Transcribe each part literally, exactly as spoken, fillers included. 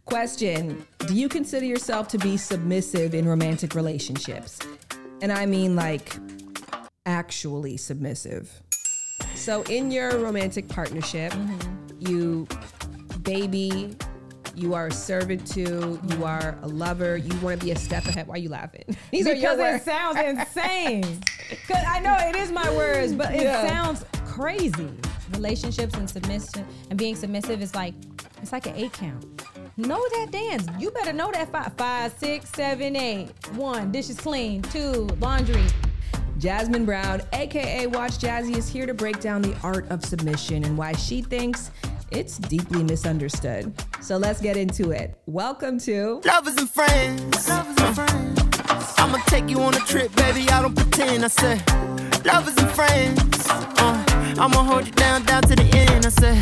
Question, do you consider yourself to be submissive in romantic relationships? And I mean like actually submissive. So in your romantic partnership, mm-hmm. you baby, you are a servant to, you are a lover, you want to be a step ahead. Why are you laughing? These because are your words. It sounds insane. Because I know it is my words, but it yeah. sounds crazy. Relationships and submission and being submissive is like, it's like an eight count. Know that dance. You better know that five, five, six, seven, eight. One, dishes clean. Two, laundry. Jasmine Brown, A K A Watch Jazzy, is here to break down the art of submission and why she thinks it's deeply misunderstood. So let's get into it. Welcome to Lovers and Friends. Lovers and Friends. I'ma take you on a trip, baby. I don't pretend. I say lovers and friends. Uh, I'ma hold you down, down to the end. I say.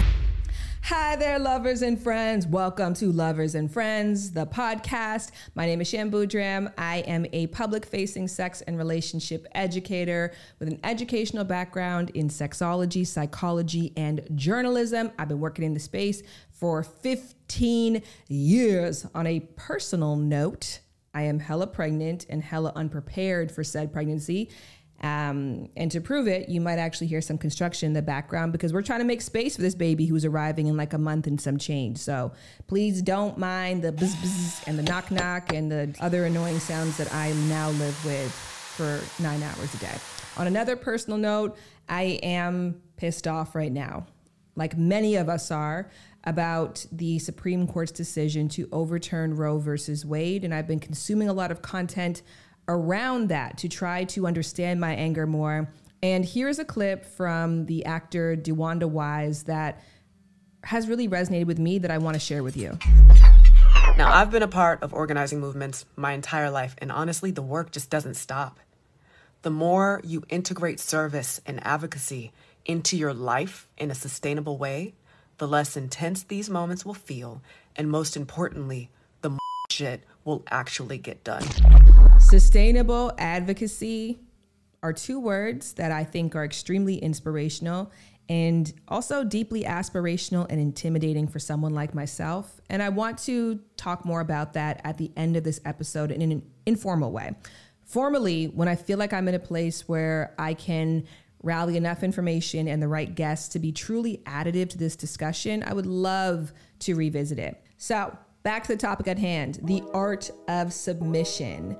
Hi there, lovers and friends. Welcome to Lovers and Friends, the podcast. My name is Shambu Dram. I am a public-facing sex and relationship educator with an educational background in sexology, psychology, and journalism. I've been working in the space for fifteen years. On a personal note, I am hella pregnant and hella unprepared for said pregnancy. Um, and to prove it, you might actually hear some construction in the background because we're trying to make space for this baby who's arriving in like a month and some change. So please don't mind the bzz bzz and the knock knock and the other annoying sounds that I now live with for nine hours a day. On another personal note, I am pissed off right now, like many of us are, about the Supreme Court's decision to overturn Roe versus Wade. And I've been consuming a lot of content around that to try to understand my anger more. And here's a clip from the actor DeWanda Wise that has really resonated with me that I want to share with you. Now, I've been a part of organizing movements my entire life, and honestly, the work just doesn't stop. The more you integrate service and advocacy into your life in a sustainable way, the less intense these moments will feel, and most importantly, the more shit will actually get done. Sustainable advocacy are two words that I think are extremely inspirational and also deeply aspirational and intimidating for someone like myself. And I want to talk more about that at the end of this episode in an informal way. Formally, when I feel like I'm in a place where I can rally enough information and the right guests to be truly additive to this discussion, I would love to revisit it. So back to the topic at hand, the art of submission.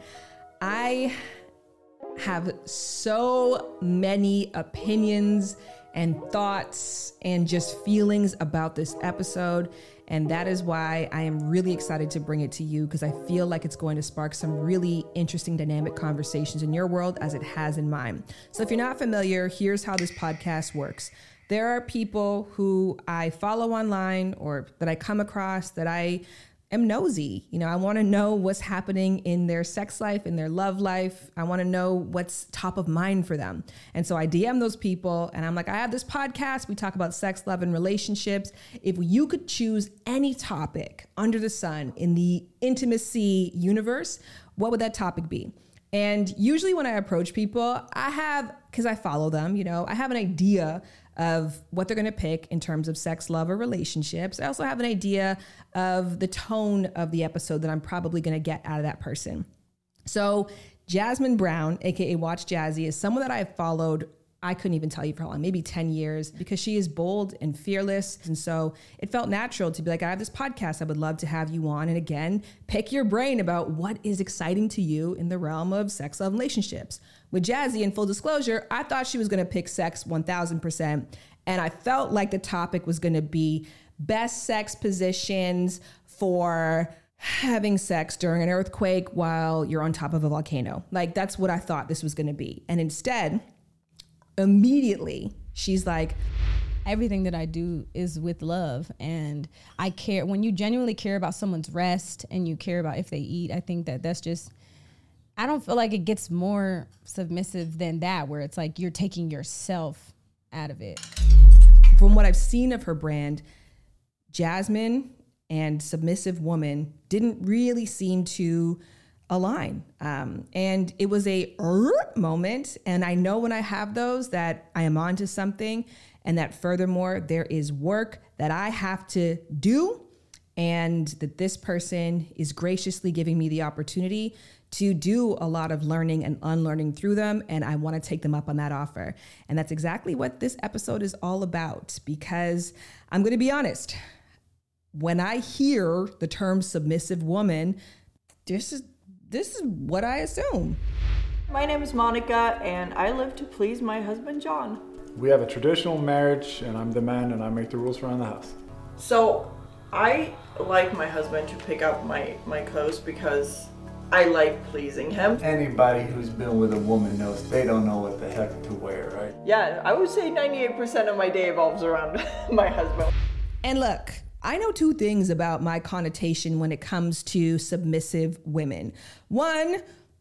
I have so many opinions and thoughts and just feelings about this episode. And that is why I am really excited to bring it to you, because I feel like it's going to spark some really interesting dynamic conversations in your world as it has in mine. So if you're not familiar, here's how this podcast works. There are people who I follow online or that I come across that I am nosy. You know, I want to know what's happening in their sex life, in their love life. I want to know what's top of mind for them. And so I D M those people and I'm like, I have this podcast. We talk about sex, love, and relationships. If you could choose any topic under the sun in the intimacy universe, what would that topic be? And usually when I approach people, I have, because I follow them, you know, I have an idea of what they're going to pick in terms of sex, love, or relationships. I also have an idea of the tone of the episode that I'm probably going to get out of that person. So Jasmine Brown, A K A Watch Jazzy, is someone that I've followed, I couldn't even tell you for how long, maybe ten years, because she is bold and fearless. And so it felt natural to be like, I have this podcast, I would love to have you on. And again, pick your brain about what is exciting to you in the realm of sex, love, and relationships. With Jazzy, in full disclosure, I thought she was going to pick sex one thousand percent. And I felt like the topic was going to be best sex positions for having sex during an earthquake while you're on top of a volcano. Like, that's what I thought this was going to be. And instead, immediately, she's like, everything that I do is with love, and I care. When you genuinely care about someone's rest and you care about if they eat, I think that that's just, I don't feel like it gets more submissive than that, where it's like you're taking yourself out of it. From what I've seen of her brand, Jasmine and Submissive Woman didn't really seem to align. Um, and it was a moment. And I know when I have those that I am onto something, and that furthermore, there is work that I have to do and that this person is graciously giving me the opportunity to do a lot of learning and unlearning through them, and I want to take them up on that offer. And that's exactly what this episode is all about, because I'm going to be honest, when I hear the term submissive woman, this is this is what I assume. My name is Monica, and I live to please my husband, John. We have a traditional marriage, and I'm the man, and I make the rules around the house. So I like my husband to pick up my, my clothes because I like pleasing him. Anybody who's been with a woman knows they don't know what the heck to wear, right? Yeah, I would say ninety-eight percent of my day evolves around my husband. And look, I know two things about my connotation when it comes to submissive women. One,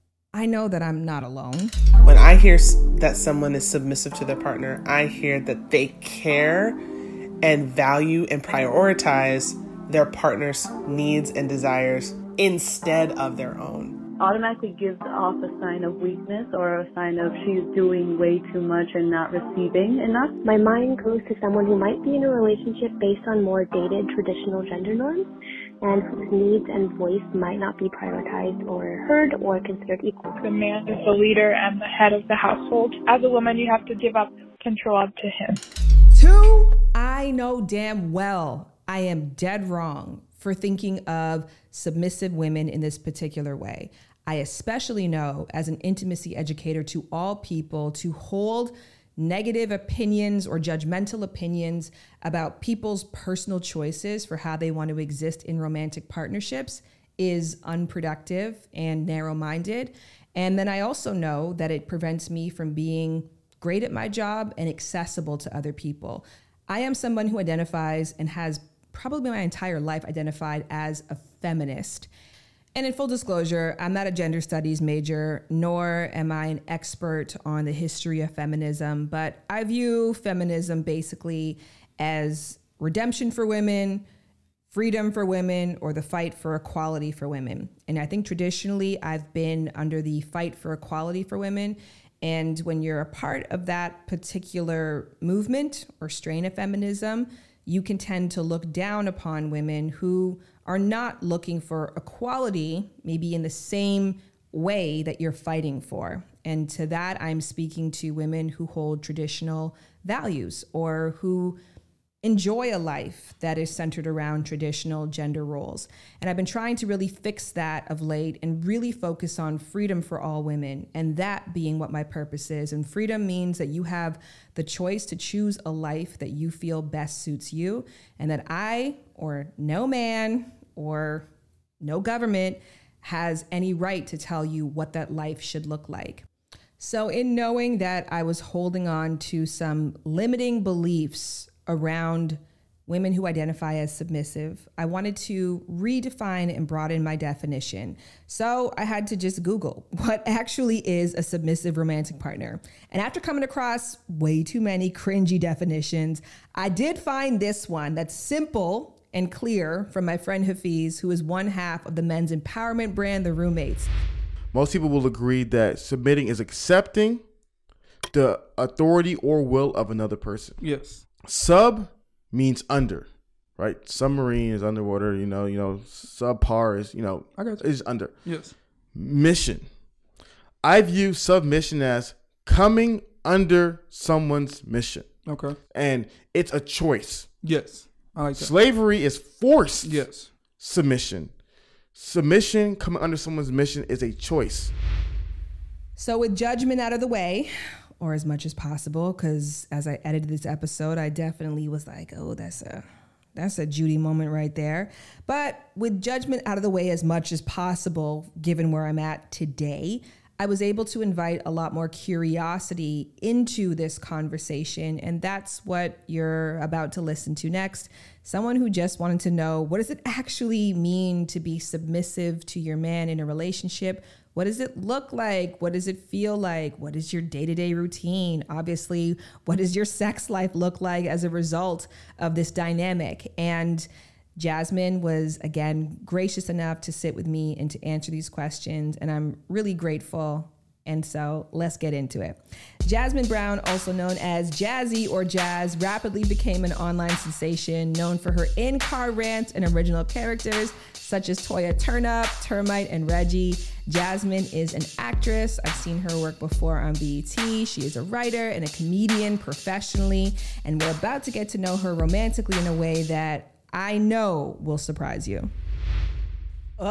I know that I'm not alone. When I hear that someone is submissive to their partner, I hear that they care and value and prioritize their partner's needs and desires instead of their own. Automatically gives off a sign of weakness or a sign of she's doing way too much and not receiving enough. My mind goes to someone who might be in a relationship based on more dated traditional gender norms and whose needs and voice might not be prioritized or heard or considered equal. The man is the leader and the head of the household. As a woman, you have to give up control up to him. Two, I know damn well I am dead wrong for thinking of submissive women in this particular way. I especially know, as an intimacy educator to all people, to hold negative opinions or judgmental opinions about people's personal choices for how they want to exist in romantic partnerships is unproductive and narrow-minded. And then I also know that it prevents me from being great at my job and accessible to other people. I am someone who identifies and has probably my entire life identified as a feminist. And in full disclosure, I'm not a gender studies major, nor am I an expert on the history of feminism, but I view feminism basically as redemption for women, freedom for women, or the fight for equality for women. And I think traditionally I've been under the fight for equality for women. And when you're a part of that particular movement or strain of feminism, you can tend to look down upon women who are not looking for equality, maybe in the same way that you're fighting for. And to that, I'm speaking to women who hold traditional values or who enjoy a life that is centered around traditional gender roles. And I've been trying to really fix that of late and really focus on freedom for all women, and that being what my purpose is. And freedom means that you have the choice to choose a life that you feel best suits you, and that I, or no man, or no government has any right to tell you what that life should look like. So in knowing that I was holding on to some limiting beliefs around women who identify as submissive, I wanted to redefine and broaden my definition. So I had to just Google what actually is a submissive romantic partner. And after coming across way too many cringy definitions, I did find this one that's simple and clear from my friend Hafiz, who is one half of the men's empowerment brand, The Roommates. Most people will agree that submitting is accepting the authority or will of another person. Yes. Sub means under, right? Submarine is underwater, you know, you know, subpar is, you know, I got you. is under. Yes. Mission. I view submission as coming under someone's mission. Okay. And it's a choice. Yes. I like that. Slavery is forced. Yes. Submission. Submission coming under someone's mission is a choice. So with judgment out of the way, or as much as possible, because as I edited this episode, I definitely was like, oh, that's a that's a Judy moment right there. But with judgment out of the way as much as possible, given where I'm at today, I was able to invite a lot more curiosity into this conversation. And that's what you're about to listen to next. Someone who just wanted to know, what does it actually mean to be submissive to your man in a relationship? What does it look like? What does it feel like? What is your day-to-day routine? Obviously, what does your sex life look like as a result of this dynamic? And Jasmine was, again, gracious enough to sit with me and to answer these questions. And I'm really grateful And so let's get into it. Jasmine Brown, also known as Jazzy or Jazz, rapidly became an online sensation known for her in-car rants and original characters such as Toya Turnup, Termite, and Reggie. Jasmine is an actress. I've seen her work before on B E T. She is a writer and a comedian professionally, and we're about to get to know her romantically in a way that I know will surprise you. Oh,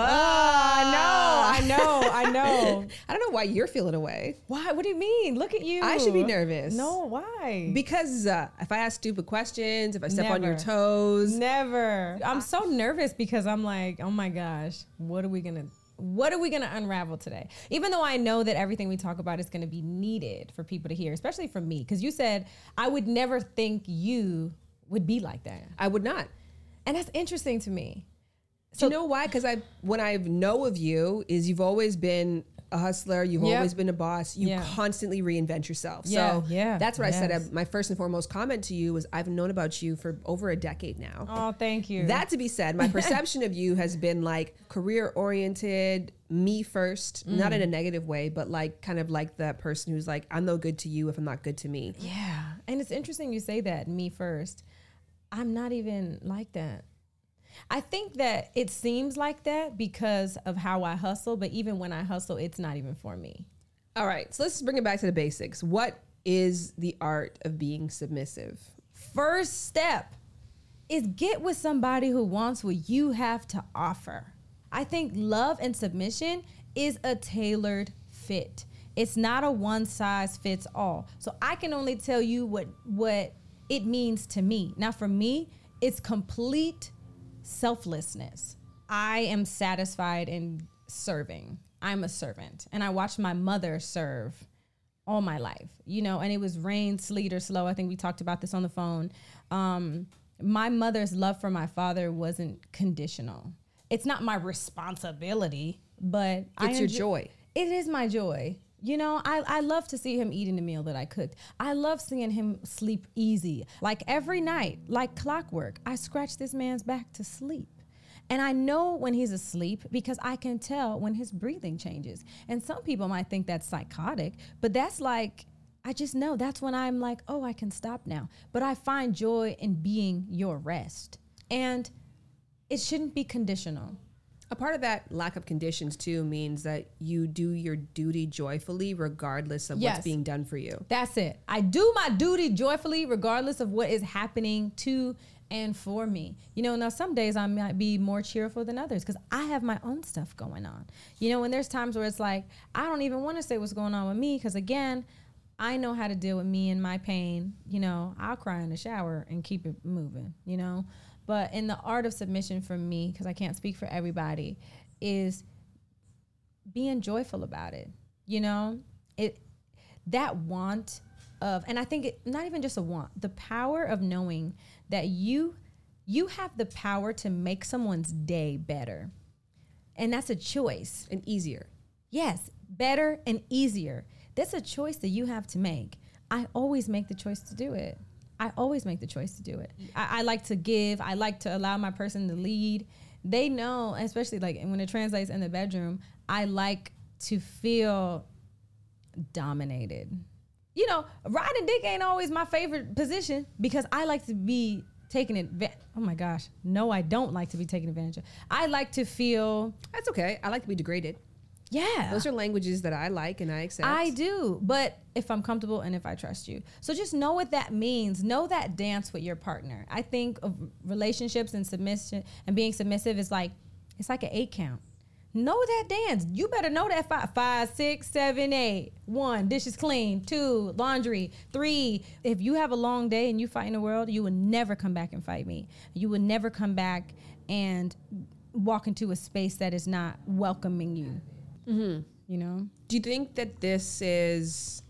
I know, I know, I know. I don't know why you're feeling away. Why? What do you mean? Look at you. I should be nervous. No, why? Because uh, if I ask stupid questions, if I step Never. on your toes. Never. I'm so nervous because I'm like, oh my gosh, what are we going to, what are we going to unravel today? Even though I know that everything we talk about is going to be needed for people to hear, especially from me. Because you said, I would never think you would be like that. I would not. And that's interesting to me. So, do you know why? Because I, when I know of you, is you've always been a hustler. You've Yep. always been a boss. You Yeah. constantly reinvent yourself. Yeah, so yeah, that's what I said. yes. Uh, my first and foremost comment to you was I've known about you for over a decade now. Oh, thank you. That to be said, my perception of you has been like career oriented, me first, Mm. not in a negative way, but like kind of like that person who's like, I'm no good to you if I'm not good to me. Yeah. And it's interesting you say that, me first. I'm not even like that. I think that it seems like that because of how I hustle, but even when I hustle, it's not even for me. All right, so let's bring it back to the basics. What is the art of being submissive? First step is get with somebody who wants what you have to offer. I think love and submission is a tailored fit. It's not a one size fits all. So I can only tell you what what it means to me. Now for me, it's complete selflessness. I am satisfied in serving. I'm a servant. And I watched my mother serve all my life, you know, and it was rain, sleet, or slow. I think we talked about this on the phone. Um, my mother's love for my father wasn't conditional. It's not my responsibility, but It's I your enjo- joy. It is my joy. You know, I, I love to see him eating the meal that I cooked. I love seeing him sleep easy. Like every night, like clockwork, I scratch this man's back to sleep. And I know when he's asleep because I can tell when his breathing changes. And some people might think that's psychotic, but that's like, I just know that's when I'm like, oh, I can stop now. But I find joy in being your rest. And it shouldn't be conditional. A part of that lack of conditions too means that you do your duty joyfully regardless of Yes. what's being done for you. That's it. I do my duty joyfully regardless of what is happening to and for me. You know, now some days I might be more cheerful than others because I have my own stuff going on. You know, and there's times where it's like, I don't even want to say what's going on with me because again, I know how to deal with me and my pain. You know, I'll cry in the shower and keep it moving, you know. But in the art of submission for me, because I can't speak for everybody, is being joyful about it. You know, it that want of, and I think it, not even just a want, the power of knowing that you you have the power to make someone's day better, and that's a choice and easier. Yes, better and easier. That's a choice that you have to make. I always make the choice to do it. I always make the choice to do it. I, I like to give. I like to allow my person to lead. They know, especially like when it translates in the bedroom, I like to feel dominated. You know, riding dick ain't always my favorite position because I like to be taken advantage. Oh my gosh. No, I don't like to be taken advantage of. I like to feel. That's okay. I like to be degraded. Yeah. Those are languages that I like and I accept. I do, but if I'm comfortable and if I trust you. So just know what that means. Know that dance with your partner. I think of relationships and submission and being submissive is like, it's like an eight count. Know that dance. You better know that five, five, six, seven, eight. One, dishes clean. Two, laundry. Three, if you have a long day and you fight in the world, you will never come back and fight me. You will never come back and walk into a space that is not welcoming you. Mm-hmm. You know? Do you think that this is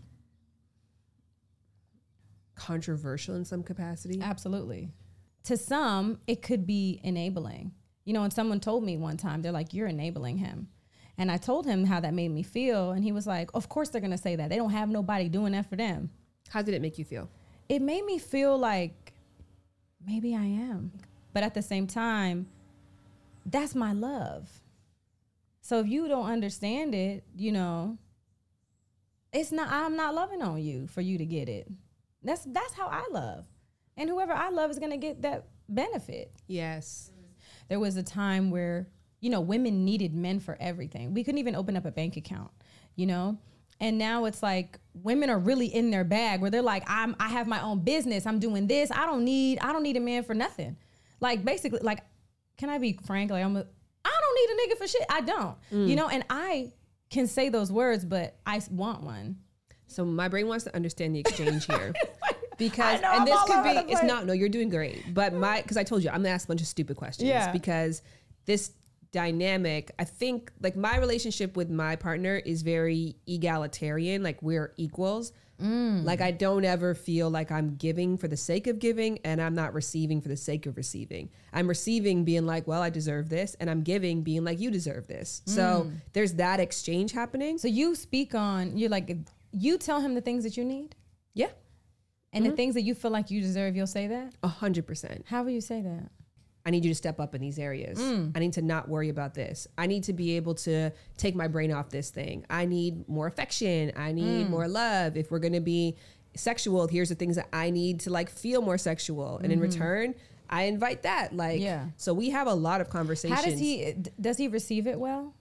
controversial in some capacity? Absolutely. To some, it could be enabling. You know, and someone told me one time, they're like, you're enabling him. And I told him how that made me feel. And he was like, of course they're going to say that. They don't have nobody doing that for them. How did it make you feel? It made me feel like maybe I am. But at the same time, that's my love. So if you don't understand it, you know, it's not, I'm not loving on you for you to get it. That's that's how I love. And whoever I love is gonna get that benefit. Yes. There was a time where, you know, women needed men for everything. We couldn't even open up a bank account, you know? And now it's like women are really in their bag where they're like, I'm I have my own business. I'm doing this. I don't need I don't need a man for nothing. Like basically, like, can I be frank? Like I'm a, I don't need a nigga for shit. I don't. Mm. You know, and I can say those words, but I want one. So my brain wants to understand the exchange here. Because know, and I'm this all could over be the it's place. not no, you're doing great. But my because I told you I'm gonna ask a bunch of stupid questions. Yeah. Because this dynamic, I think like my relationship with my partner is very egalitarian, like we're equals. Mm. Like I don't ever feel like I'm giving for the sake of giving and I'm not receiving for the sake of receiving. I'm receiving being like, well, I deserve this, and I'm giving being like, you deserve this. Mm. So there's that exchange happening. So you speak on, you're like, you tell him the things that you need? Yeah. And mm-hmm. the things that you feel like you deserve, you'll say that? A hundred percent. How will you say that? I need you to step up in these areas. Mm. I need to not worry about this. I need to be able to take my brain off this thing. I need more affection. I need mm. more love. If we're going to be sexual, here's the things that I need to like feel more sexual. And mm-hmm. in return, I invite that. Like, yeah. So we have a lot of conversations. How does he, does he receive it well?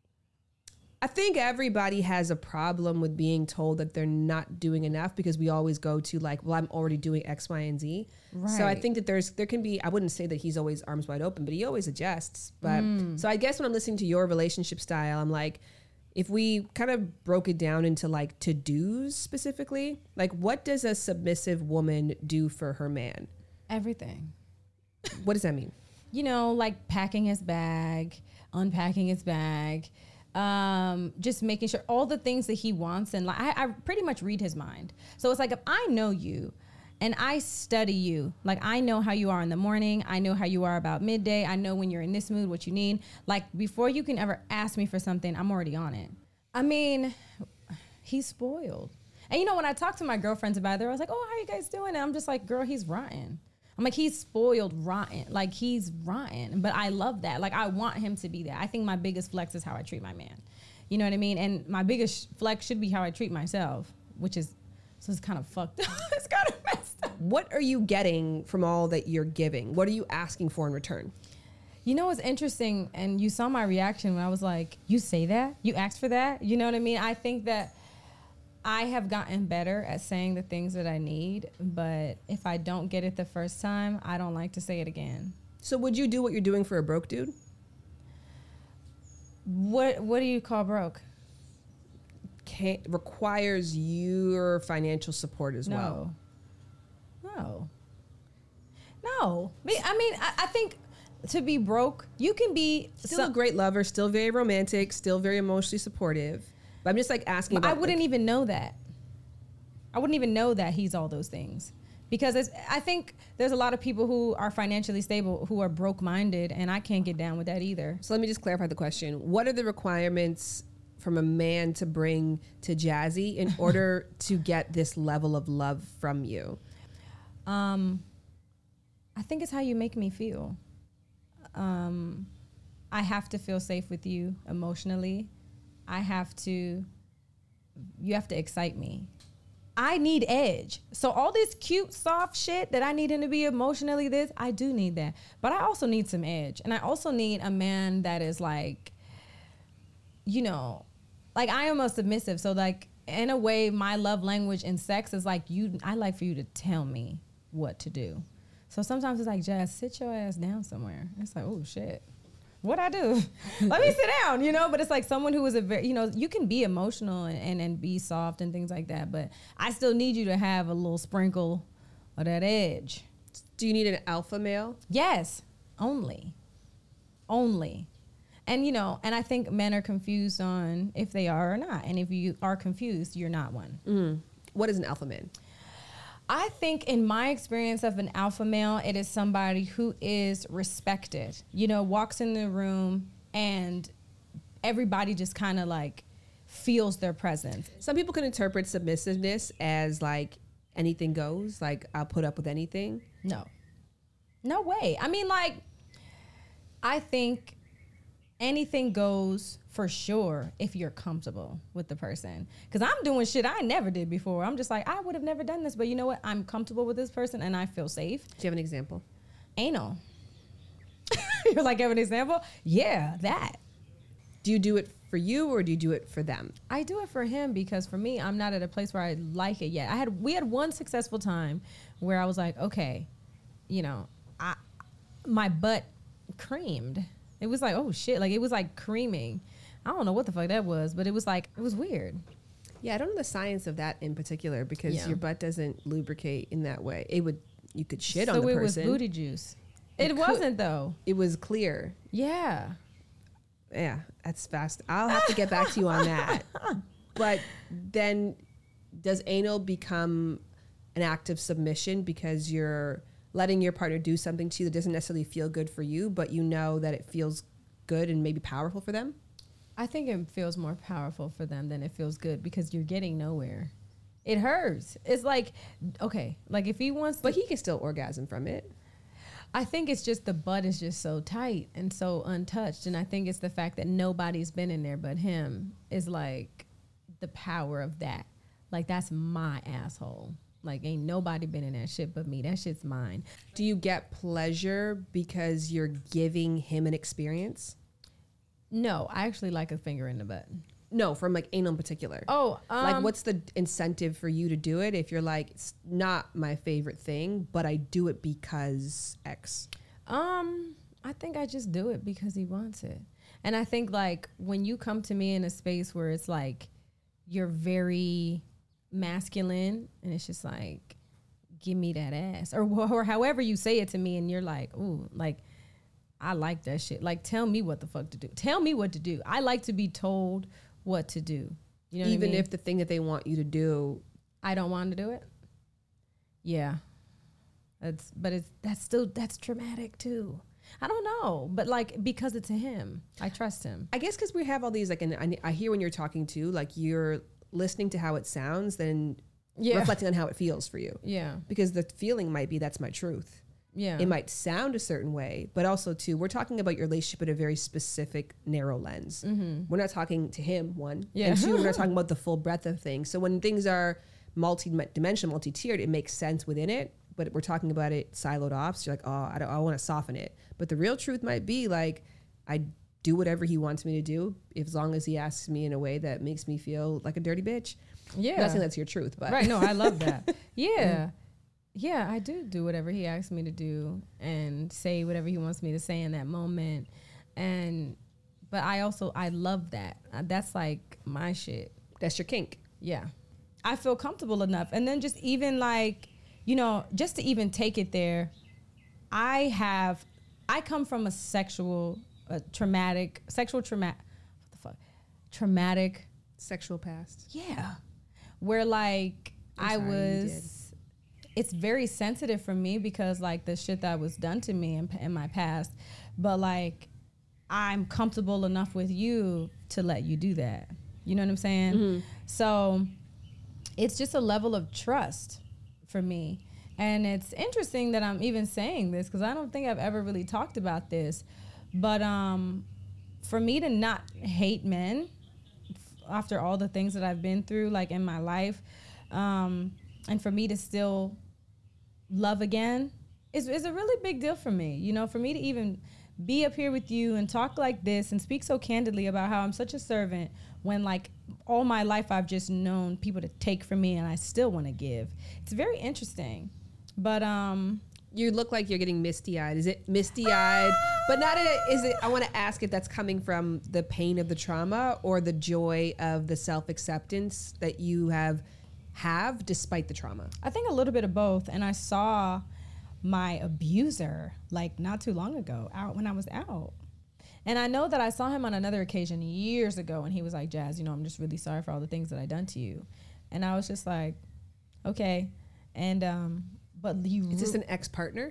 I think everybody has a problem with being told that they're not doing enough because we always go to like, well, I'm already doing X, Y, and Z. Right. So I think that there's, there can be, I wouldn't say that he's always arms wide open, but he always adjusts. But mm. so I guess when I'm listening to your relationship style, I'm like, if we kind of broke it down into like to-dos specifically, like what does a submissive woman do for her man? Everything. What does that mean? You know, like packing his bag, unpacking his bag, Um, just making sure all the things that he wants. And like, I, I pretty much read his mind. So it's like, if I know you and I study you, like I know how you are in the morning. I know how you are about midday. I know when you're in this mood, what you need. Like before you can ever ask me for something, I'm already on it. I mean, he's spoiled. And you know, when I talk to my girlfriends about it, they're always like, oh, how you guys doing? And I'm just like, girl, he's rotten. I'm like, he's spoiled rotten. Like, he's rotten. But I love that. Like, I want him to be that. I think my biggest flex is how I treat my man. You know what I mean? And my biggest flex should be how I treat myself, which is, so it's kind of fucked up. It's kind of messed up. What are you getting from all that you're giving? What are you asking for in return? You know what's interesting? And you saw my reaction when I was like, you say that? You asked for that? You know what I mean? I think that I have gotten better at saying the things that I need, but if I don't get it the first time, I don't like to say it again. So would you do what you're doing for a broke dude? What What do you call broke? Can't, requires your financial support as no. well. No. No. I mean, I, I think to be broke, you can be still some, a great lover, still very romantic, still very emotionally supportive. But I'm just like asking about, I wouldn't like, even know that. I wouldn't even know that he's all those things. Because it's, I think there's a lot of people who are financially stable who are broke-minded, and I can't get down with that either. So let me just clarify the question. What are the requirements from a man to bring to Jazzy in order to get this level of love from you? Um, I think it's how you make me feel. Um, I have to feel safe with you emotionally. I have to, you have to excite me. I need edge. So all this cute, soft shit that I need him to be emotionally this, I do need that. But I also need some edge. And I also need a man that is like, you know, like I am a submissive. So like, in a way, my love language in sex is like, you. I like for you to tell me what to do. So sometimes it's like, Jazz, sit your ass down somewhere. It's like, oh shit. What I do? Let me sit down, you know? But it's like someone who is a very, you know, you can be emotional and, and, and be soft and things like that, but I still need you to have a little sprinkle of that edge. Do you need an alpha male? Yes, only. Only. And, you know, and I think men are confused on if they are or not. And if you are confused, you're not one. Mm. What is an alpha man? I think in my experience of an alpha male, it is somebody who is respected, you know, walks in the room and everybody just kind of like feels their presence. Some people can interpret submissiveness as like anything goes, like I'll put up with anything. No, no way. I mean, like, I think anything goes for sure if you're comfortable with the person. Because I'm doing shit I never did before. I'm just like, I would have never done this, but you know what? I'm comfortable with this person and I feel safe. Do you have an example? Anal. You're like, have an example? Yeah, that. Do you do it for you or do you do it for them? I do it for him because for me, I'm not at a place where I like it yet. I had we had one successful time where I was like, okay, you know, I my butt creamed. It was like, oh shit, like it was like creaming. I don't know what the fuck that was, but it was like it was weird. Yeah, I don't know the science of that in particular because yeah. your butt doesn't lubricate in that way. It would you could shit so on the it person. Was booty juice. It, it could, wasn't though. It was clear. Yeah. Yeah, that's fast. I'll have to get back to you on that. But then does anal become an act of submission because you're letting your partner do something to you that doesn't necessarily feel good for you, but you know that it feels good and maybe powerful for them? I think it feels more powerful for them than it feels good because you're getting nowhere. It hurts. It's like, okay, like if he wants to, but he can still orgasm from it. I think it's just the butt is just so tight and so untouched. And I think it's the fact that nobody's been in there but him is like the power of that. Like, that's my asshole. Like, ain't nobody been in that shit but me. That shit's mine. Do you get pleasure because you're giving him an experience? No, I actually like a finger in the butt. No, from like anal in particular. Oh, um, like what's the incentive for you to do it if you're like, it's not my favorite thing, but I do it because X? Um, I think I just do it because he wants it. And I think like when you come to me in a space where it's like you're very masculine and it's just like, give me that ass, or or however you say it to me, and you're like, ooh, like I like that shit. Like, tell me what the fuck to do. Tell me what to do. I like to be told what to do. You know, even what I mean? if the thing that they want you to do, I don't want to do it. Yeah, that's but it's that's still that's traumatic too. I don't know, but like because it's him, I trust him. I guess because we have all these like, and I, I hear when you're talking to, like you're listening to how it sounds, then yeah. reflecting on how it feels for you. Yeah, because the feeling might be that's my truth. Yeah, it might sound a certain way, but also too, we're talking about your relationship in a very specific, narrow lens. Mm-hmm. We're not talking to him, one, yeah. and two, we're not talking about the full breadth of things. So when things are multi-dimensional, multi-tiered, it makes sense within it, but we're talking about it siloed off. So you're like, oh, I don't, I want to soften it. But the real truth might be like, I do whatever he wants me to do, as long as he asks me in a way that makes me feel like a dirty bitch. Yeah, I'm not saying that's your truth, but right. No, I love that. Yeah. Yeah, I do do whatever he asks me to do and say whatever he wants me to say in that moment. And, but I also, I love that. Uh, that's like my shit. That's your kink. Yeah. I feel comfortable enough. And then just even like, you know, just to even take it there, I have, I come from a sexual, a traumatic, sexual traumatic, what the fuck? Traumatic. Sexual past. Yeah. Where like, I'm I sorry, was... It's very sensitive for me because like the shit that was done to me in, in my past, but like I'm comfortable enough with you to let you do that. You know what I'm saying? Mm-hmm. So it's just a level of trust for me. And it's interesting that I'm even saying this because I don't think I've ever really talked about this, but um, for me to not hate men after all the things that I've been through like in my life, um, and for me to still love again is, is a really big deal for me. You know, for me to even be up here with you and talk like this and speak so candidly about how I'm such a servant when like all my life I've just known people to take from me and I still want to give. It's very interesting. But um you look like you're getting misty-eyed. Is it misty-eyed? But not in a, is it, I want to ask if that's coming from the pain of the trauma or the joy of the self-acceptance that you have have despite the trauma? I think a little bit of both. And I saw my abuser like not too long ago out when I was out. And I know that I saw him on another occasion years ago and he was like, Jazz, you know, I'm just really sorry for all the things that I done to you. And I was just like, okay. And, um, but you- Is this an ex-partner?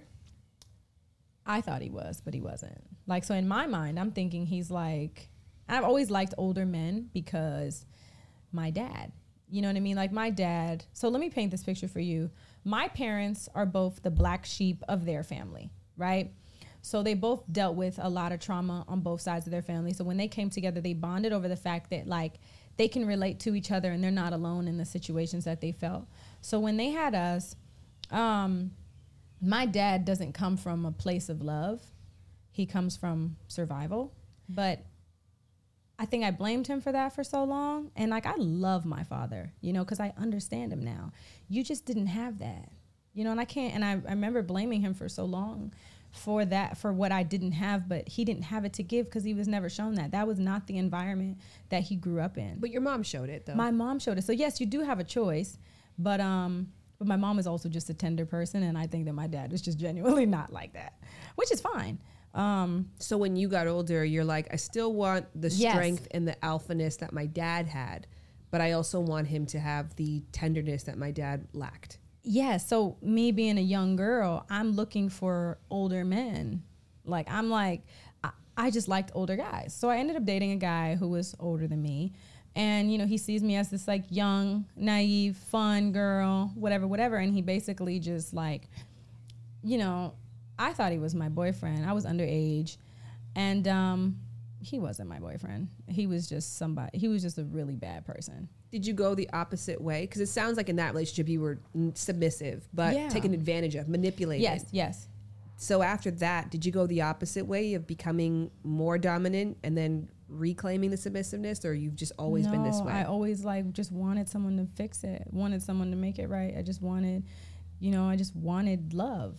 I thought he was, but he wasn't. Like, so in my mind, I'm thinking he's like, I've always liked older men because my dad, you know what I mean? Like my dad, so let me paint this picture for you. My parents are both the black sheep of their family, right? So they both dealt with a lot of trauma on both sides of their family. So when they came together, they bonded over the fact that like they can relate to each other and they're not alone in the situations that they felt. So when they had us, um, my dad doesn't come from a place of love. He comes from survival. But I think I blamed him for that for so long. And like, I love my father, you know, because I understand him now. You just didn't have that, you know, and I can't, and I, I remember blaming him for so long for that, for what I didn't have, but he didn't have it to give because he was never shown that. That was not the environment that he grew up in. But your mom showed it though. My mom showed it. So yes, you do have a choice, but, um, but my mom is also just a tender person. And I think that my dad is just genuinely not like that, which is fine. Um, so when you got older, you're like, I still want the strength yes. and the alphaness that my dad had, but I also want him to have the tenderness that my dad lacked. Yeah. So me being a young girl, I'm looking for older men. Like, I'm like, I, I just liked older guys. So I ended up dating a guy who was older than me. And, you know, he sees me as this like young, naive, fun girl, whatever, whatever. And he basically just like, you know, I thought he was my boyfriend. I was underage, and um, he wasn't my boyfriend. He was just somebody. He was just a really bad person. Did you go the opposite way? Because it sounds like in that relationship you were submissive, but yeah. taken advantage of, manipulated. Yes, yes. So after that, did you go the opposite way of becoming more dominant and then reclaiming the submissiveness, or you've just always no, been this way? I always like just wanted someone to fix it, wanted someone to make it right. I just wanted, you know, I just wanted love.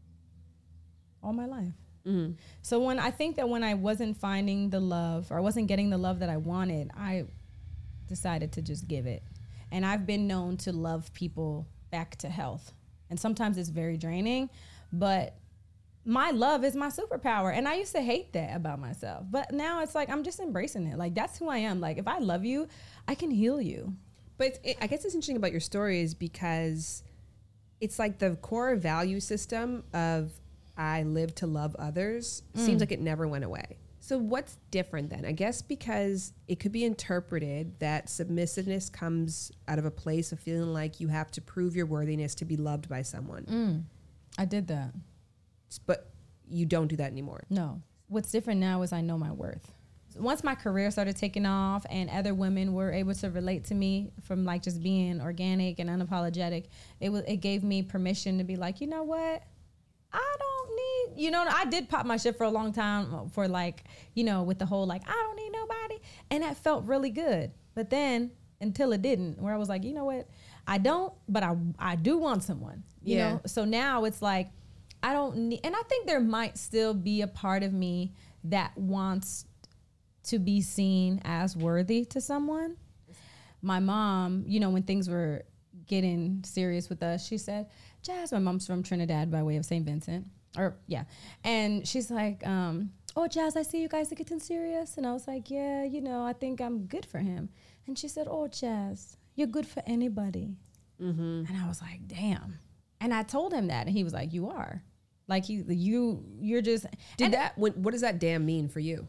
All my life. Mm-hmm. So when I think that when I wasn't finding the love, or I wasn't getting the love that I wanted, I decided to just give it. And I've been known to love people back to health. And sometimes it's very draining, but my love is my superpower. And I used to hate that about myself. But now it's like, I'm just embracing it. Like, that's who I am. Like, if I love you, I can heal you. But it, I guess it's interesting about your story is because it's like the core value system of I live to love others mm. seems like it never went away. So what's different then? I guess because it could be interpreted that submissiveness comes out of a place of feeling like you have to prove your worthiness to be loved by someone. Mm. I did that. But you don't do that anymore. No. What's different now is I know my worth. Once my career started taking off and other women were able to relate to me from like just being organic and unapologetic, it was it gave me permission to be like, you know what? I don't need, you know, I did pop my shit for a long time for like, you know, with the whole like, I don't need nobody. And that felt really good. But then until it didn't, where I was like, you know what? I don't, but I I do want someone, you yeah. know? So now it's like, I don't need, and I think there might still be a part of me that wants to be seen as worthy to someone. My mom, you know, when things were getting serious with us, she said, Jazz, my mom's from Trinidad by way of Saint Vincent, or yeah. And she's like, um, oh, Jazz, I see you guys are getting serious. And I was like, yeah, you know, I think I'm good for him. And she said, oh, Jazz, you're good for anybody. Mm-hmm. And I was like, damn. And I told him that, and he was like, you are. Like, he, you, you're just. Did that, what, what does that damn mean for you?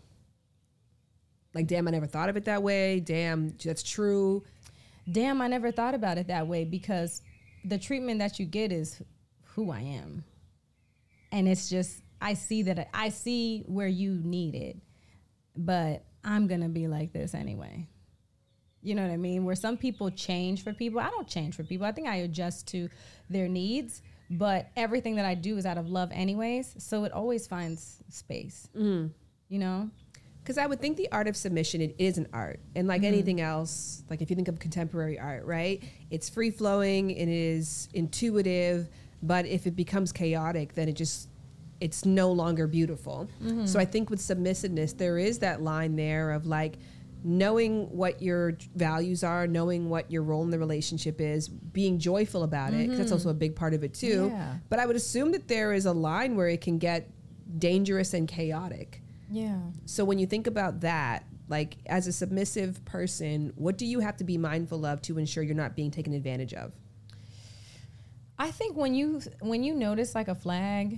Like, damn, I never thought of it that way. Damn, that's true. Damn, I never thought about it that way, because the treatment that you get is who I am. And it's just, I see that, I see where you need it, but I'm going to be like this anyway. You know what I mean? Where some people change for people. I don't change for people. I think I adjust to their needs, but everything that I do is out of love anyways. So it always finds space, mm. you know? Because I would think the art of submission, it is an art. And like mm-hmm. anything else, like if you think of contemporary art, right? It's free-flowing, it is intuitive, but if it becomes chaotic, then it just, it's no longer beautiful. Mm-hmm. So I think with submissiveness, there is that line there of like knowing what your values are, knowing what your role in the relationship is, being joyful about mm-hmm. it, because that's also a big part of it too. Yeah. But I would assume that there is a line where it can get dangerous and chaotic. Yeah. So when you think about that, like as a submissive person, what do you have to be mindful of to ensure you're not being taken advantage of? I think when you when you notice like a flag,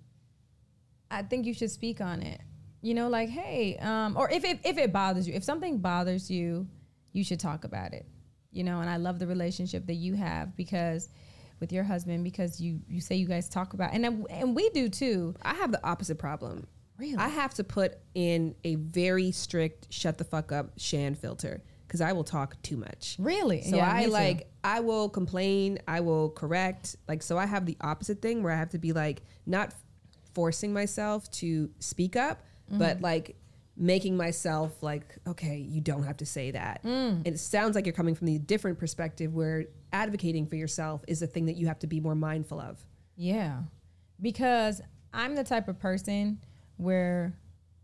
I think you should speak on it. You know, like, hey, um, or if it if it bothers you, if something bothers you, you should talk about it. You know, and I love the relationship that you have, because with your husband because you you say you guys talk about and and we do too. I have the opposite problem. Really? I have to put in a very strict shut the fuck up Shan filter because I will talk too much. Really? So Yeah, I me too. like I will complain, I will correct. Like so I have the opposite thing where I have to be like not forcing myself to speak up, Mm-hmm. but like making myself like, okay, you don't have to say that. Mm. It sounds like you're coming from the different perspective where advocating for yourself is a thing that you have to be more mindful of. Yeah, because I'm the type of person where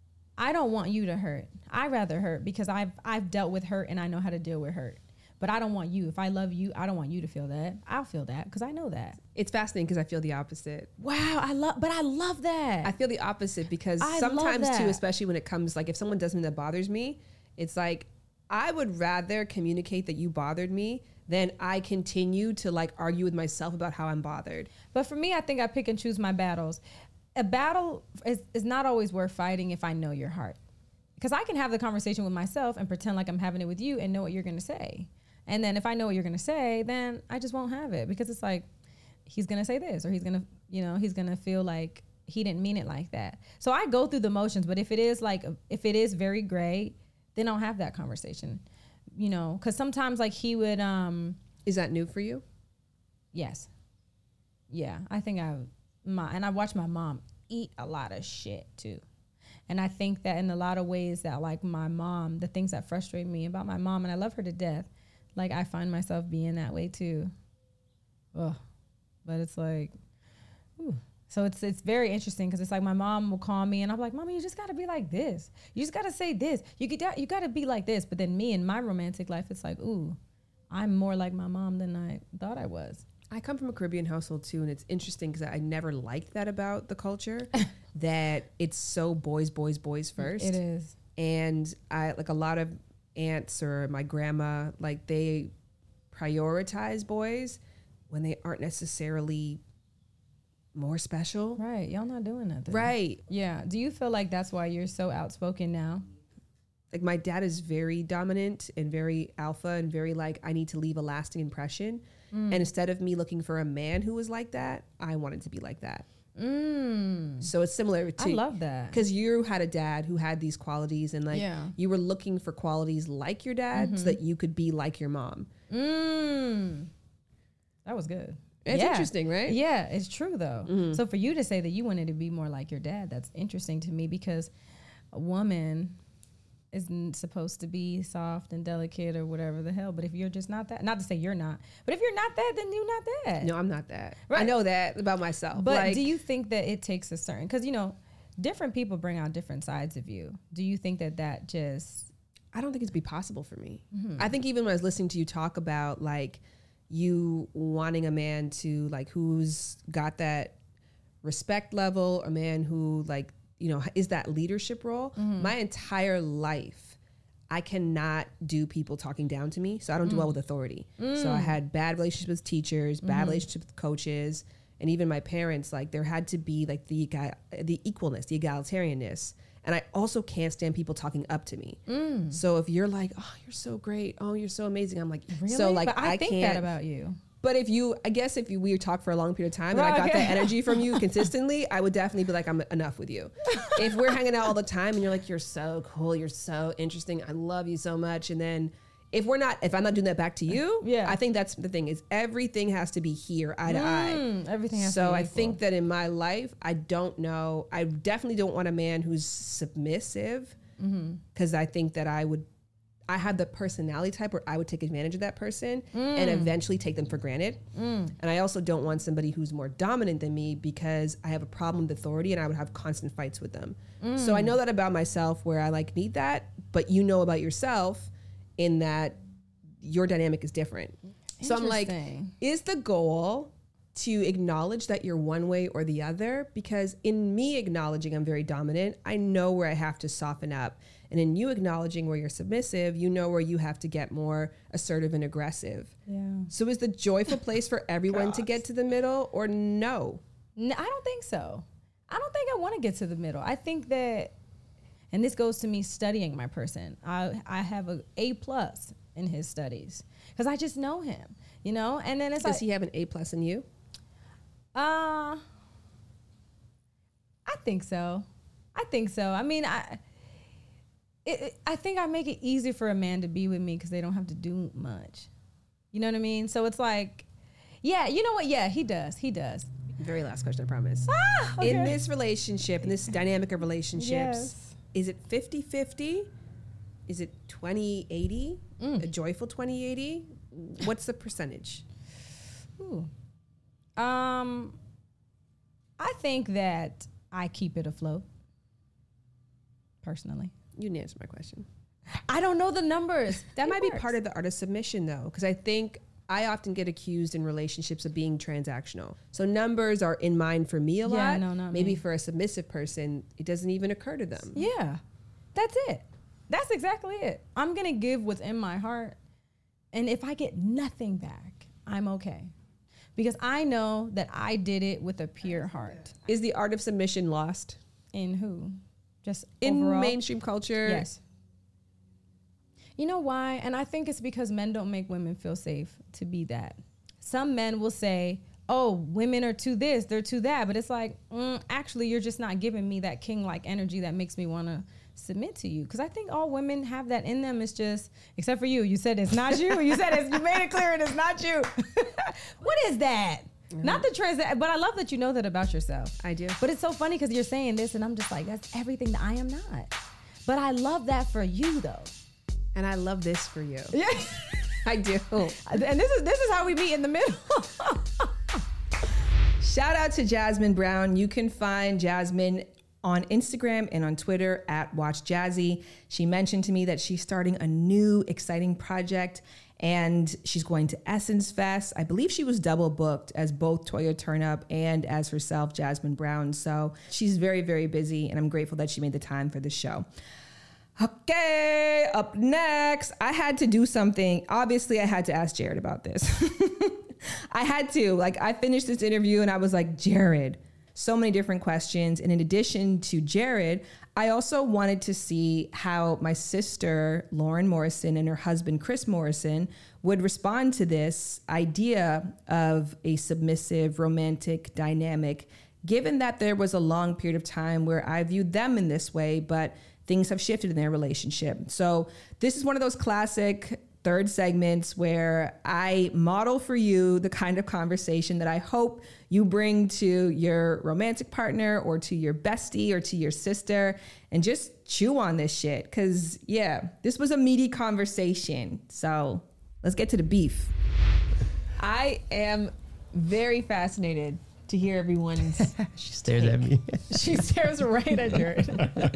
I don't want you to hurt. I rather hurt because I've I've dealt with hurt and I know how to deal with hurt. But I don't want you. If I love you, I don't want you to feel that. I'll feel that because I know that. It's fascinating because I feel the opposite. Wow, I love, but I love that. I feel the opposite because I love sometimes too, that. especially when it comes like if someone does something that bothers me, it's like I would rather communicate that you bothered me than I continue to like argue with myself about how I'm bothered. But for me, I think I pick and choose my battles. A battle is, is not always worth fighting if I know your heart. Because I can have the conversation with myself and pretend like I'm having it with you and know what you're going to say. And then if I know what you're going to say, then I just won't have it because it's like, he's going to say this or he's going to, you know, he's going to feel like he didn't mean it like that. So I go through the motions, but if it is like, if it is very gray, then I'll have that conversation, you know, because sometimes like he would. Um, is that new for you? Yes. Yeah. I think I, my, and I watch my mom eat a lot of shit too. And I think that in a lot of ways that like my mom, the things that frustrate me about my mom, and I love her to death, like I find myself being that way too. Ugh. But it's like, ooh. So it's it's very interesting because it's like my mom will call me and I'm like, Mommy, you just got to be like this. You just got to say this. You could you got to be like this. But then me in my romantic life, it's like, ooh, I'm more like my mom than I thought I was. I come from a Caribbean household too, and it's interesting because I never liked that about the culture, that it's so boys, boys, boys first. It is. And I like a lot of aunts or my grandma, like they prioritize boys when they aren't necessarily more special. Right. Y'all not doing nothing. Right. Yeah. Do you feel like that's why you're so outspoken now? Like my dad is very dominant and very alpha and very like, I need to leave a lasting impression. Mm. And instead of me looking for a man who was like that, I wanted to be like that. Mm. So it's similar to, I love that. Because you had a dad who had these qualities and like Yeah. you were looking for qualities like your dad Mm-hmm. so that you could be like your mom. Mm. That was good. It's Yeah. interesting, right? Yeah, it's true though. Mhm. So for you to say that you wanted to be more like your dad, that's interesting to me because a woman isn't supposed to be soft and delicate or whatever the hell. But if you're just not that, not to say you're not, but if you're not that, then you're not that. No, I'm not that. Right. I know that about myself. But like, do you think that it takes a certain, because you know, different people bring out different sides of you. Do you think that that just, I don't think it'd be possible for me. Mhm. I think even when I was listening to you talk about like you wanting a man to like who's got that respect level, a man who like, you know, is that leadership role. Mhm. My entire life, I cannot do people talking down to me. So I don't do Mm. well with authority. Mm. So I had bad relationships with teachers, bad Mhm. relationships with coaches, and even my parents. Like there had to be like the egal- the equalness, the egalitarianness. And I also can't stand people talking up to me. Mm. So if you're like, oh, you're so great, oh, you're so amazing, I'm like, really? so like But I, I think can't. that about you. But if you, I guess if you, we talk for a long period of time and I Right, got okay. that energy from you consistently, I would definitely be like, I'm enough with you. If we're hanging out all the time and you're like, you're so cool, you're so interesting, I love you so much. And then if we're not, if I'm not doing that back to you, Yeah. I think that's the thing is everything has to be here, eye to eye. Mm, everything has so to be I equal. think that in my life, I don't know, I definitely don't want a man who's submissive because I think that I would, I have the personality type where I would take advantage of that person and Mm. eventually take them for granted. Mm. And I also don't want somebody who's more dominant than me because I have a problem with authority and I would have constant fights with them. So I Mm. know that about myself where I like need that, but you know about yourself in that your dynamic is different. So I'm like, Interesting. is the goal to acknowledge that you're one way or the other? Because in me acknowledging I'm very dominant, I know where I have to soften up. And in you acknowledging where you're submissive, you know where you have to get more assertive and aggressive. Yeah. So is the joyful place for everyone to get to the middle or no? No, I don't think so. I don't think I want to get to the middle. I think that, and this goes to me studying my person. I I have a A plus in his studies because I just know him. You know, and then it's Does like, he have an A plus in you? Uh, I think so. I think so. I mean, I it, it, I think I make it easier for a man to be with me because they don't have to do much. You know what I mean? So it's like, yeah, you know what? Yeah, he does. He does. Very last question, I promise. Ah, okay. In this relationship, in this dynamic of relationships, Yes. is it fifty-fifty? Is it twenty eighty? Mm. A joyful twenty eighty? What's the percentage? Ooh. Um, I think that I keep it afloat. Personally, you didn't answer my question. I don't know the numbers. That It might works. be part of the art of submission, though, because I think I often get accused in relationships of being transactional. So numbers are in mind for me a Yeah, lot. no, not Maybe me. for a submissive person, it doesn't even occur to them. Yeah, that's it. That's exactly it. I'm gonna give what's in my heart, and if I get nothing back, I'm okay, because I know that I did it with a pure heart. Is the art of submission lost? In who? Just In overall? mainstream culture? Yes. You know why? And I think it's because men don't make women feel safe to be that. Some men will say, oh, women are too this, they're too that. But it's like, mm, actually, you're just not giving me that king-like energy that makes me want to submit to you. Because I think all women have that in them. It's just, except for you. You said it's not you. You said it's, you made it clear it is not you. What is that? Mm-hmm. Not the trans, but I love that you know that about yourself. I do. But it's so funny because you're saying this and I'm just like, that's everything that I am not. But I love that for you, though. And I love this for you. Yeah, I do. And this is this is how we meet in the middle. Shout out to Jasmine Brown. You can find Jasmine on Instagram and on Twitter at Watch Jazzy. She mentioned to me that she's starting a new exciting project and she's going to Essence Fest. I believe she was double booked as both Toya Turnup and as herself, Jasmine Brown. So she's very, very busy and I'm grateful that she made the time for the show. Okay, up next, I had to do something. Obviously, I had to ask Jared about this. I had to. Like, I finished this interview and I was like, Jared, so many different questions. And in addition to Jared, I also wanted to see how my sister, Lauren Morrison, and her husband, Chris Morrison, would respond to this idea of a submissive, romantic dynamic, given that there was a long period of time where I viewed them in this way, but things have shifted in their relationship. So this is one of those classic third segments where I model for you the kind of conversation that I hope you bring to your romantic partner or to your bestie or to your sister and just chew on this shit. Cause yeah, this was a meaty conversation. So let's get to the beef. I am very fascinated to hear everyone's She stares at me. She stares right at Jared.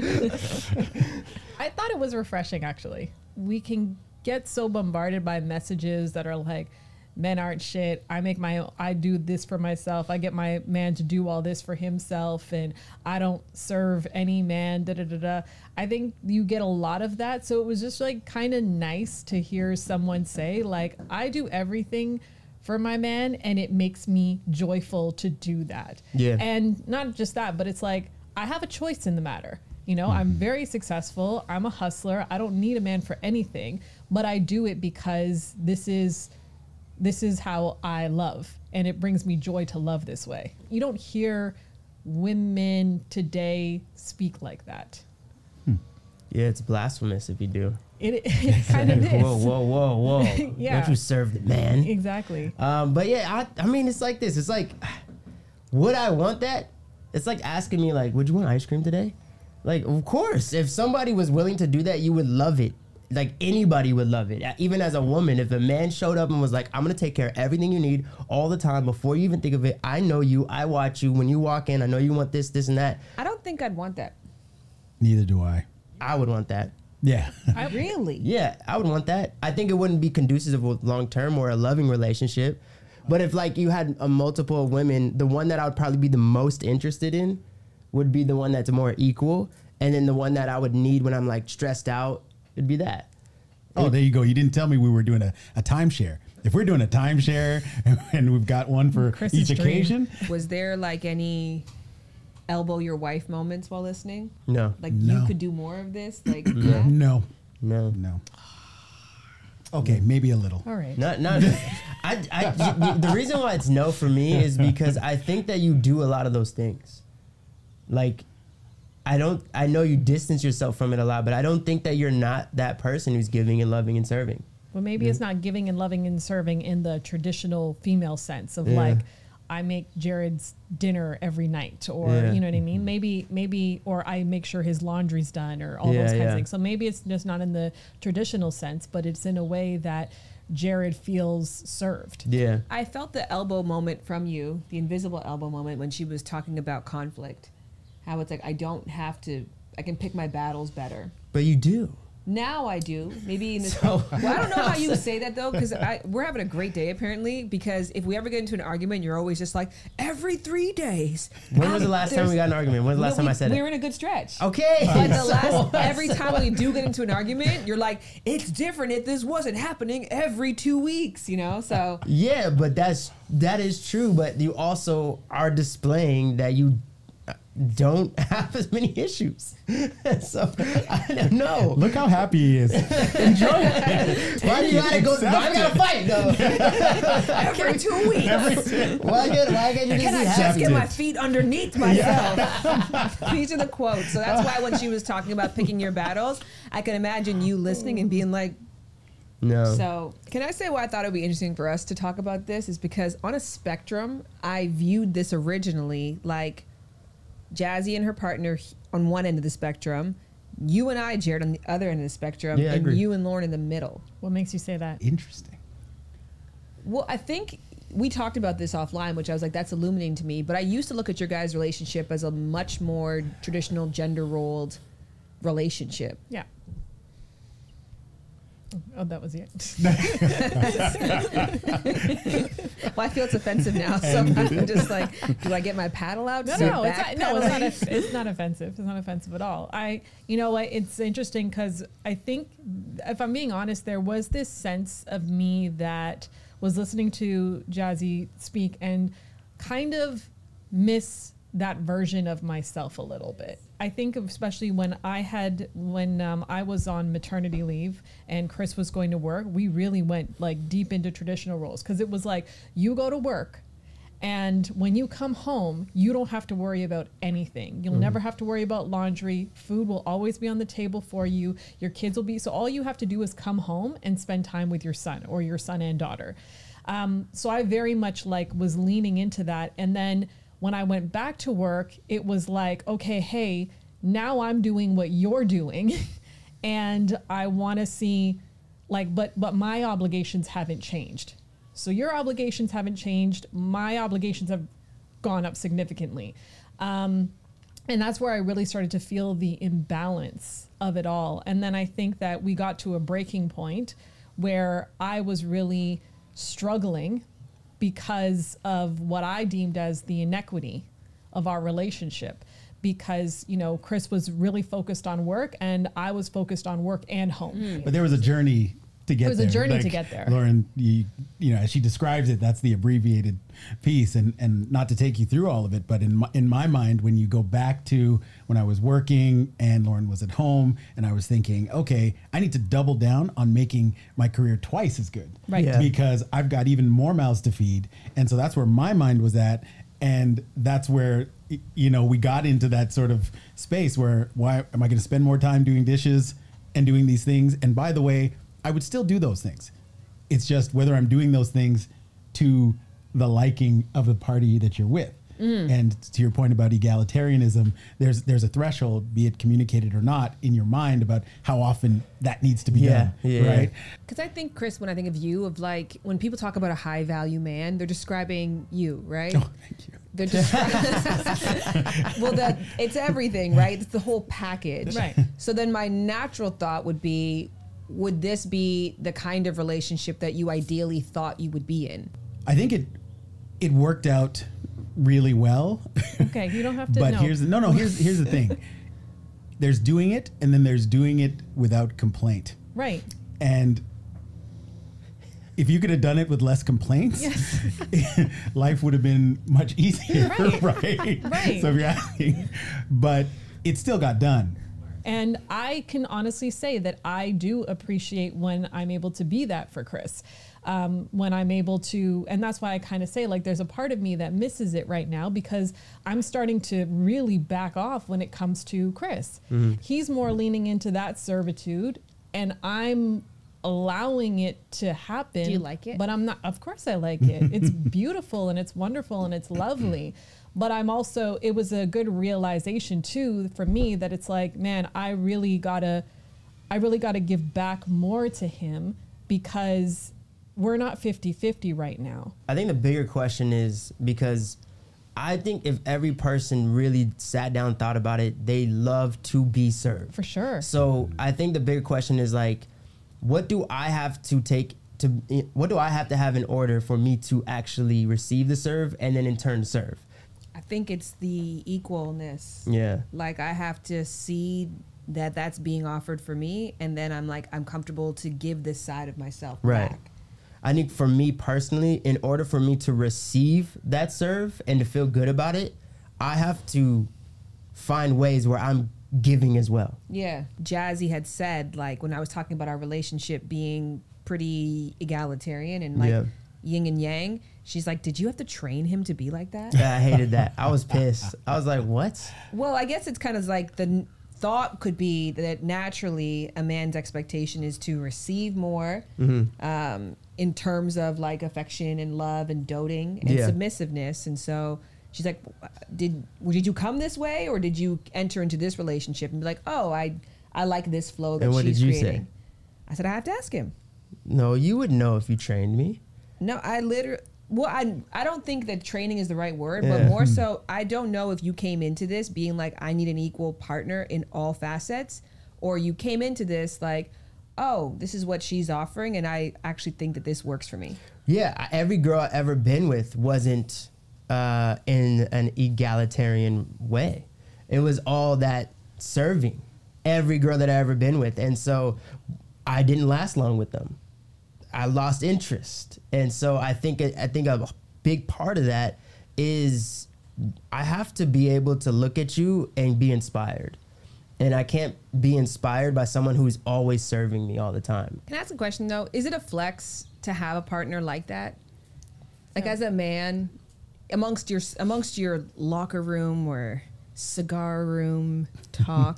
I thought it was refreshing, actually. We can get so bombarded by messages that are like, men aren't shit. I make my, I do this for myself. I get my man to do all this for himself, and I don't serve any man. Da da da da. I think you get a lot of that. So it was just like kind of nice to hear someone say, like, I do everything for my man, and it makes me joyful to do that. Yeah. And not just that, but it's like, I have a choice in the matter. You know, mm-hmm. I'm very successful. I'm a hustler. I don't need a man for anything, but I do it because this is, this is how I love. And it brings me joy to love this way. You don't hear women today speak like that. Hmm. Yeah, it's blasphemous if you do. It, it kind of is. Whoa, whoa, whoa, whoa. Yeah. Don't you serve the man. Exactly. Um, but yeah, I, I mean, it's like this. It's like, would I want that? It's like asking me, like, would you want ice cream today? Like, of course. If somebody was willing to do that, you would love it. Like, anybody would love it. Even as a woman, if a man showed up and was like, I'm going to take care of everything you need all the time before you even think of it. I know you. I watch you. When you walk in, I know you want this, this, and that. I don't think I'd want that. Neither do I. I would want that. Yeah. I, really? Yeah, I would want that. I think it wouldn't be conducive with long-term or a loving relationship. But if, like, you had a multiple women, the one that I would probably be the most interested in would be the one that's more equal. And then the one that I would need when I'm, like, stressed out, it'd be that. Oh, it, there you go. You didn't tell me we were doing a, a timeshare. If we're doing a timeshare and we've got one for Chris's each dream. occasion. Was there, like, any elbow your wife moments while listening? No. Like, No. you could do more of this? Like, no. yeah? No. No. No. Okay, maybe a little. All right. Not, not. I, I, the reason why it's no for me is because I think that you do a lot of those things. Like, I don't. I know you distance yourself from it a lot, but I don't think that you're not that person who's giving and loving and serving. Well, maybe Yeah. it's not giving and loving and serving in the traditional female sense of Yeah. like, I make Jared's dinner every night, or Yeah. you know what I mean? Maybe, maybe, or I make sure his laundry's done, or all Yeah, those kinds yeah. of things. So maybe it's just not in the traditional sense, but it's in a way that Jared feels served. Yeah. I felt the elbow moment from you, the invisible elbow moment, when she was talking about conflict. How it's like, I don't have to, I can pick my battles better. But you do. Now I do. Maybe in this. So- well, I don't know how you say that though, because we're having a great day apparently. Because if we ever get into an argument, you're always just like every three days. When was the last time we got in an argument? When was the last No, time I we- said we it? were in a good stretch. Okay. But the So last, what? every time we do get into an argument, you're like, it's different if this wasn't happening every two weeks, you know? So Yeah, but that's that is true. But you also are displaying that you don't have as many issues. So I don't know. Look how happy he is. Enjoy it. Why do you gotta go? Why you gotta fight though? every two weeks. Why get? Why get you Can I just just get happy? my feet underneath myself? These are the quotes. So that's why when she was talking about picking your battles, I can imagine you listening and being like, No. So, can I say why I thought it would be interesting for us to talk about this is because on a spectrum, I viewed this originally like Jazzy and her partner on one end of the spectrum, you and I, Jared, on the other end of the spectrum, Yeah, I and agree. you and Lauren in the middle. What makes you say that? Interesting. Well, I think we talked about this offline, which I was like, that's illuminating to me. But I used to look at your guys' relationship as a much more traditional gender rolled relationship. Yeah. Oh, that was it. Well, I feel it's offensive now, so I'm just like, do I get my paddle out? No, Start no, it's not, no, it's not. backpedaling? It's not offensive. It's not offensive at all. I, you know what? It's interesting because I think, if I'm being honest, there was this sense of me that was listening to Jazzy speak and kind of miss that version of myself a little bit. I think of especially when I had, when um, I was on maternity leave and Chris was going to work, we really went like deep into traditional roles because it was like, you go to work and when you come home, you don't have to worry about anything. You'll Mhm. never have to worry about laundry. Food will always be on the table for you. Your kids will be, so all you have to do is come home and spend time with your son or your son and daughter. Um, so I very much like was leaning into that. And then when I went back to work, it was like, okay, hey, now I'm doing what you're doing. And I want to see like, but, but my obligations haven't changed. So your obligations haven't changed. My obligations have gone up significantly. Um, and that's where I really started to feel the imbalance of it all. And then I think that we got to a breaking point where I was really struggling because of what I deemed as the inequity of our relationship. Because, you know, Chris was really focused on work and I was focused on work and home. But there was a journey to get It was there. a journey to get there. Lauren, you, you know, as she describes it, that's the abbreviated piece. And, and not to take you through all of it, but in my, in my mind, when you go back to when I was working and Lauren was at home and I was thinking, okay, I need to double down on making my career twice as good. Right. Yeah. Because I've got even more mouths to feed. And so that's where my mind was at. And that's where, y- you know, we got into that sort of space where, why am I going to spend more time doing dishes and doing these things? And by the way, I would still do those things. It's just whether I'm doing those things to the liking of the party that you're with. Mm. And to your point about egalitarianism, there's there's a threshold, be it communicated or not, in your mind about how often that needs to be Yeah, done, yeah. right? Because I think, Chris, when I think of you, of like, when people talk about a high value man, they're describing you, right? Oh, thank you. They're just well, that it's everything, right? It's the whole package. Right. So then my natural thought would be, would this be the kind of relationship that you ideally thought you would be in? I think it it worked out really well. Okay, you don't have to. But no. here's the, no, no. Here's here's the thing. There's doing it, and then there's doing it without complaint. Right. And if you could have done it with less complaints, life would have been much easier, Right. right? Right. So if you're asking, but it still got done. And I can honestly say that I do appreciate when I'm able to be that for Chris. Um, when I'm able to, and that's why I kind of say, like, there's a part of me that misses it right now because I'm starting to really back off when it comes to Chris. Mm-hmm. He's more leaning into that servitude, and I'm allowing it to happen. Do you like it? But I'm not, of course I like it. It's beautiful and it's wonderful and it's lovely. But I'm also, it was a good realization too for me that it's like, man, I really gotta, I really gotta give back more to him because we're not fifty-fifty right now. I think the bigger question is because I think if every person really sat down and thought about it, they love to be served. For sure. So I think the bigger question is like, what do I have to take to, what do I have to have in order for me to actually receive the serve and then in turn serve? I think it's the equalness. Yeah. Like I have to see that that's being offered for me, and then I'm like, I'm comfortable to give this side of myself right. back. I think for me personally, in order for me to receive that serve and to feel good about it, I have to find ways where I'm giving as well. Yeah. Jazzy had said, like, when I was talking about our relationship being pretty egalitarian and like yeah. yin and yang, she's like, did you have to train him to be like that? Yeah, I hated that. I was pissed. I was like, what? Well, I guess it's kind of like the n- thought could be that naturally a man's expectation is to receive more mm-hmm. um, in terms of like affection and love and doting and yeah. submissiveness. And so she's like, did did you come this way or did you enter into this relationship and be like, oh, I I like this flow that and what she's did you creating? Say? I said, I have to ask him. No, you would know if you trained me. No, I literally, well, I, I don't think that training is the right word, yeah. but more so, I don't know if you came into this being like, I need an equal partner in all facets, or you came into this like, oh, this is what she's offering, and I actually think that this works for me. Yeah, every girl I've ever been with wasn't uh, in an egalitarian way. It was all that serving. Every girl that I've ever been with. And so I didn't last long with them. I lost interest. And so I think I think a big part of that is I have to be able to look at you and be inspired. And I can't be inspired by someone who's always serving me all the time. Can I ask a question though? Is it a flex to have a partner like that? Like as a man, amongst your amongst your locker room or cigar room talk,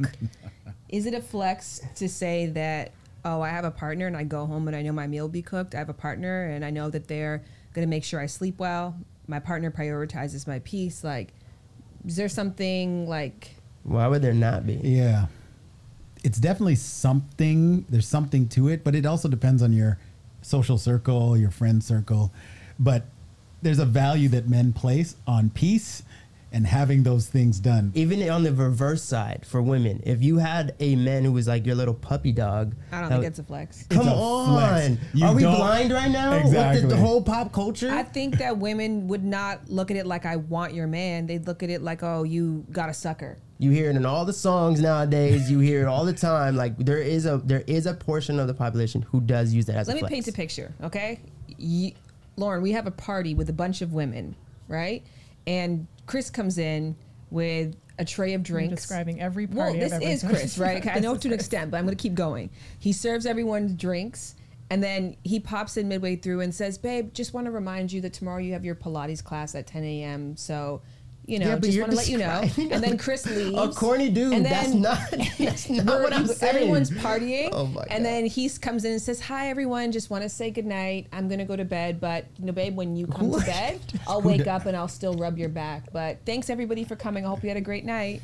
is it a flex to say that, oh, I have a partner and I go home and I know my meal will be cooked. I have a partner and I know that they're going to make sure I sleep well. My partner prioritizes my peace. Like, is there something like... Why would there not be? Yeah. It's definitely something. There's something to it, but it also depends on your social circle, your friend circle. But there's a value that men place on peace and having those things done. Even on the reverse side for women, if you had a man who was like your little puppy dog. I don't think it's a flex. Come a on. You Are we don't- blind right now Exactly. with the, the whole pop culture? I think that women would not look at it like I want your man. They'd look at it like, oh, you got a sucker. You hear it in all the songs nowadays. You hear it all the time. Like there is a there is a portion of the population who does use that as Let a me flex. paint a picture, okay? You, Lauren, we have a party with a bunch of women, right? And Chris comes in with a tray of drinks. You're describing every Well, party this I've ever is been Chris, to. right? Okay, I This know is to an Chris. extent, but I'm going to keep going. He serves everyone drinks, and then he pops in midway through and says, babe, just want to remind you that tomorrow you have your Pilates class at ten a.m., so... You know, Yeah, but just you're want to let you know. describing And then Chris leaves. a corny dude. And That's then not. That's not we're- what I'm saying. Everyone's partying. Oh my And God. then he comes in and says, hi, everyone. Just want to say goodnight. I'm going to go to bed. But, you know, babe, when you come to bed, I'll wake up and I'll still rub your back. But thanks, everybody, for coming. I hope you had a great night.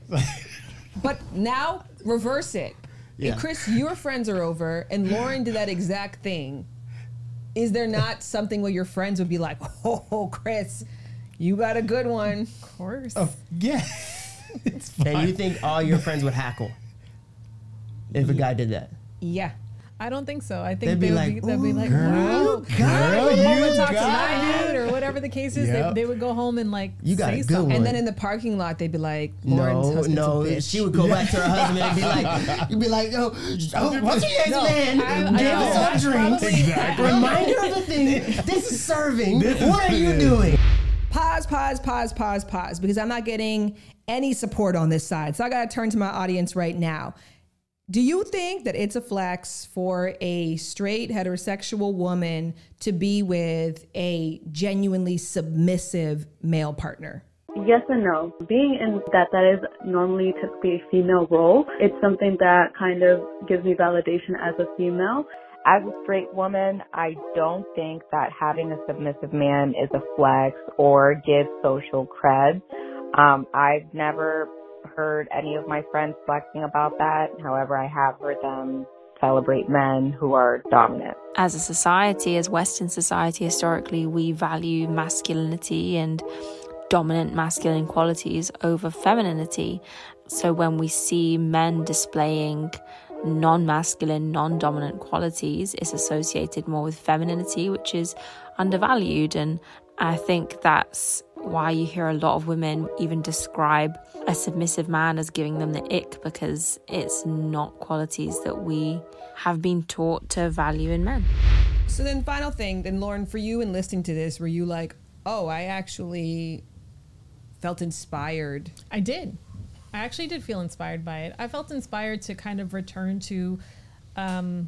But now, reverse it. Yeah. If Chris, your friends are over, and Lauren did that exact thing, is there not something where your friends would be like, oh, Chris, you got a good one? Of course. Oh, yeah. It's fine. And you think all your friends would hackle if a guy did that? Yeah. I don't think so. I think They'd be they would like, be, they'd be "Ooh, like, girl, wow, you got girl, it, you you would talk to got my it." dude or whatever the case is. Yep. They, they would go home and like You got say a good something. one. And then in the parking lot, they'd be like, Lauren's No, husband's no. a bitch. She would go back to her husband and be like, you'd be like, oh, oh what's your name's No, man? I- I Give know. us That's some drinks. probably- Exactly. Reminder of the thing. This is serving. This is What are you it. doing? Pie pause, pause, pause, pause, pause, because I'm not getting any support on this side. So I got to turn to my audience right now. Do you think that it's a flex for a straight heterosexual woman to be with a genuinely submissive male partner? Yes and no. Being in that that is normally typically a female role, it's something that kind of gives me validation as a female. As a straight woman, I don't think that having a submissive man is a flex or gives social cred. Um, I've never heard any of my friends flexing about that. However, I have heard them celebrate men who are dominant. As a society, as Western society, historically, we value masculinity and dominant masculine qualities over femininity. So when we see men displaying non-masculine, non-dominant qualities, it's associated more with femininity, which is undervalued. And I think that's why you hear a lot of women even describe a submissive man as giving them the ick, because it's not qualities that we have been taught to value in men. So then final thing, then Lauren, for you in listening to this, were you like, oh, I actually felt inspired? I did. I actually did feel inspired by it. I felt inspired to kind of return to, um,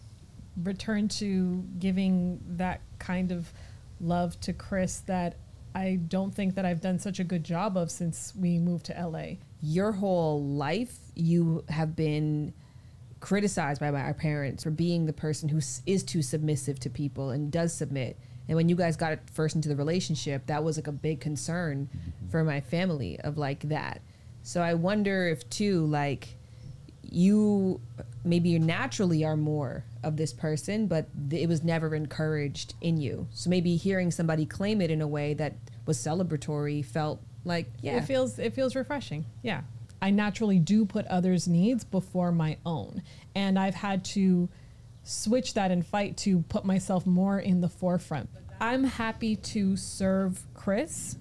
return to giving that kind of love to Chris that I don't think that I've done such a good job of since we moved to L A. Your whole life, you have been criticized by our parents for being the person who is too submissive to people and does submit. And when you guys got first into the relationship, that was like a big concern for my family of like that. So I wonder if too, like you maybe you naturally are more of this person, but th- it was never encouraged in you. So maybe hearing somebody claim it in a way that was celebratory felt like, yeah. It feels, it feels refreshing. Yeah. I naturally do put others' needs before my own. And I've had to switch that and fight to put myself more in the forefront. I'm happy to serve Chris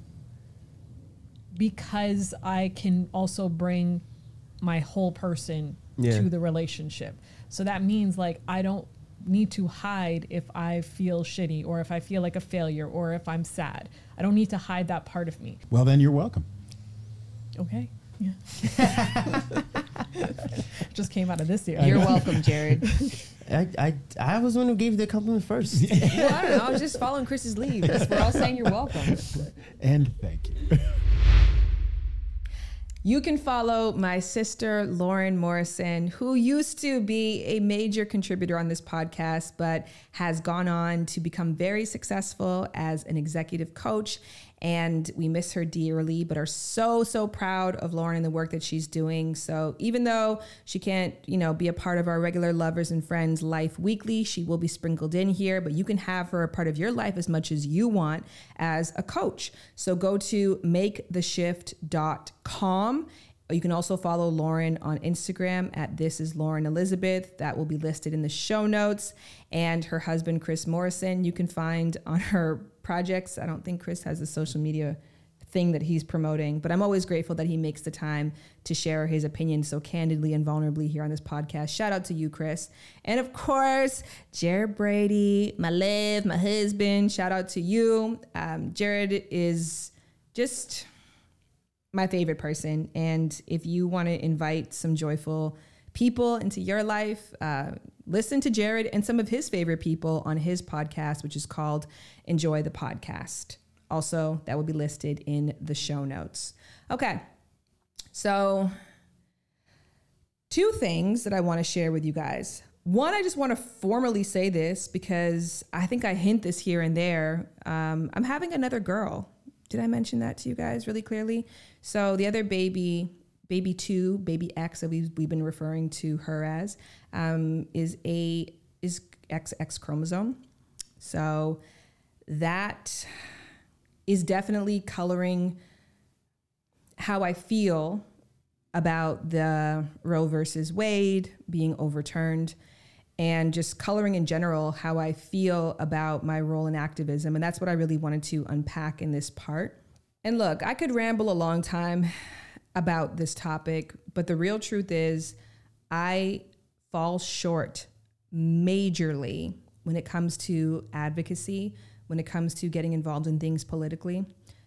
because I can also bring my whole person yeah. to the relationship. So that means like I don't need to hide if I feel shitty or if I feel like a failure or if I'm sad. I don't need to hide that part of me. Well, then you're welcome. Okay. Yeah. Just came out of this year. You're welcome, Jared. I, I I was the one who gave you the compliment first. Well, I don't know. I was just following Chris's lead. We're all saying you're welcome. And thank you. You can follow my sister, Lauren Morrison, who used to be a major contributor on this podcast, but has gone on to become very successful as an executive coach. And we miss her dearly, but are so, so proud of Lauren and the work that she's doing. So even though she can't, you know, be a part of our regular Lovers and Friends Life Weekly, she will be sprinkled in here, but you can have her a part of your life as much as you want as a coach. So go to make the shift dot com. You can also follow Lauren on Instagram at This Is Lauren Elizabeth. That will be listed in the show notes. And her husband, Chris Morrison, you can find on her projects. I don't think Chris has a social media thing that he's promoting, but I'm always grateful that he makes the time to share his opinions so candidly and vulnerably here on this podcast. Shout out to you, Chris. And of course, Jared Brady, my love, my husband. Shout out to you. Um, Jared is just my favorite person. And if you want to invite some joyful people into your life, uh, listen to Jared and some of his favorite people on his podcast, which is called Enjoy the Podcast. Also, that will be listed in the show notes. Okay. So two things that I want to share with you guys. One, I just want to formally say this because I think I hint this here and there. Um, I'm having another girl. Did I mention that to you guys really clearly? So the other baby, baby two, baby X that we've, we've been referring to her as, um, is a is X X chromosome. So that is definitely coloring how I feel about the Roe versus Wade being overturned, and just coloring in general how I feel about my role in activism. And that's what I really wanted to unpack in this part. And look, I could ramble a long time about this topic, but the real truth is I fall short majorly when it comes to advocacy, when it comes to getting involved in things politically.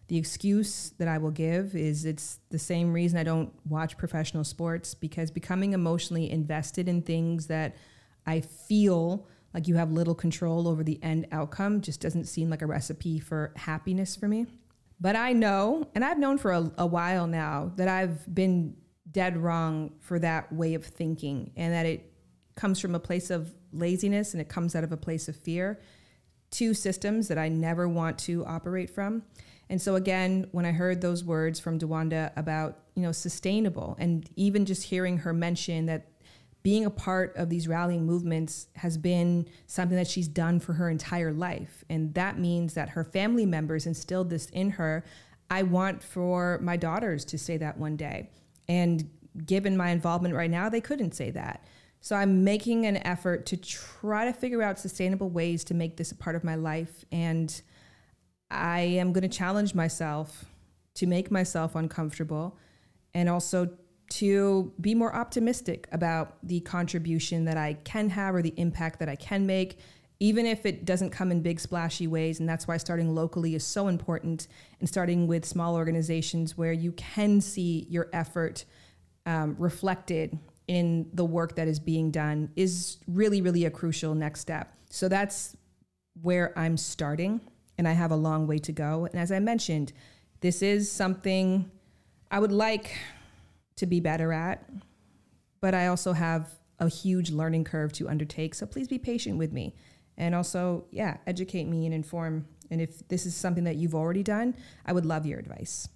The excuse that I will give is it's the same reason I don't watch professional sports, because becoming emotionally invested in things that I feel like you have little control over the end outcome just doesn't seem like a recipe for happiness for me. But I know, and I've known for a, a while now, that I've been dead wrong for that way of thinking, and that it comes from a place of laziness and it comes out of a place of fear. Two systems that I never want to operate from. And so again, when I heard those words from DeWanda about, you know, sustainable, and even just hearing her mention that being a part of these rallying movements has been something that she's done for her entire life. And that means that her family members instilled this in her. I want for my daughters to say that one day. And given my involvement right now, they couldn't say that. So I'm making an effort to try to figure out sustainable ways to make this a part of my life. And I am going to challenge myself to make myself uncomfortable, and also to be more optimistic about the contribution that I can have or the impact that I can make, even if it doesn't come in big splashy ways. And that's why starting locally is so important, and starting with small organizations where you can see your effort um, reflected in the work that is being done is really, really a crucial next step. So that's where I'm starting, and I have a long way to go. And as I mentioned, this is something I would like to be better at, but I also have a huge learning curve to undertake. So please be patient with me, and also, yeah, educate me and inform. And if this is something that you've already done, I would love your advice.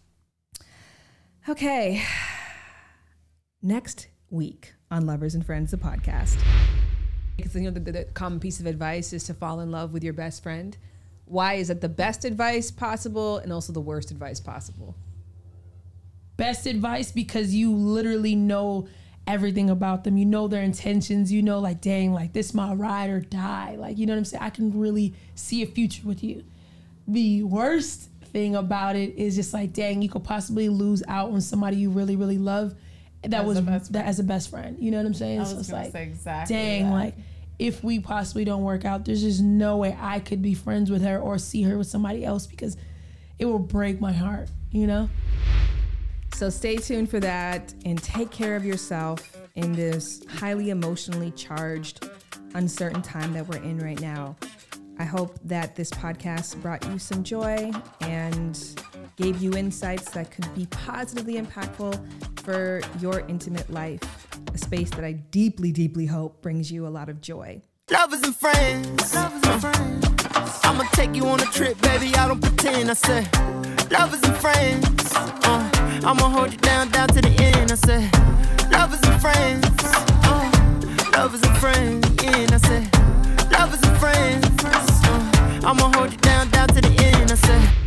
Okay. Next week on Lovers and Friends, the podcast. Because, you know, the, the common piece of advice is to fall in love with your best friend. Why is it the best advice possible and also the worst advice possible? Best advice because you literally know everything about them. You know their intentions. You know, like, dang, like, this my ride or die. Like, you know what I'm saying? I can really see a future with you. The worst thing about it is just like, dang, you could possibly lose out on somebody you really, really love. That as was that as a best friend. You know what I'm saying? I was so it's gonna like, say exactly dang, that. like, if we possibly don't work out, there's just no way I could be friends with her or see her with somebody else, because it will break my heart, you know? So stay tuned for that, and take care of yourself in this highly emotionally charged, uncertain time that we're in right now. I hope that this podcast brought you some joy and gave you insights that could be positively impactful for your intimate life, a space that I deeply, deeply hope brings you a lot of joy. Lovers and friends, lovers and friends. I'ma take you on a trip, baby, I don't pretend. I said, lovers and friends. Uh, I'ma hold you down, down to the end. I said, lovers and friends. Uh, lovers and friends, yeah. And I said, lovers and friends. Uh, I'ma hold you down, down to the end. I said.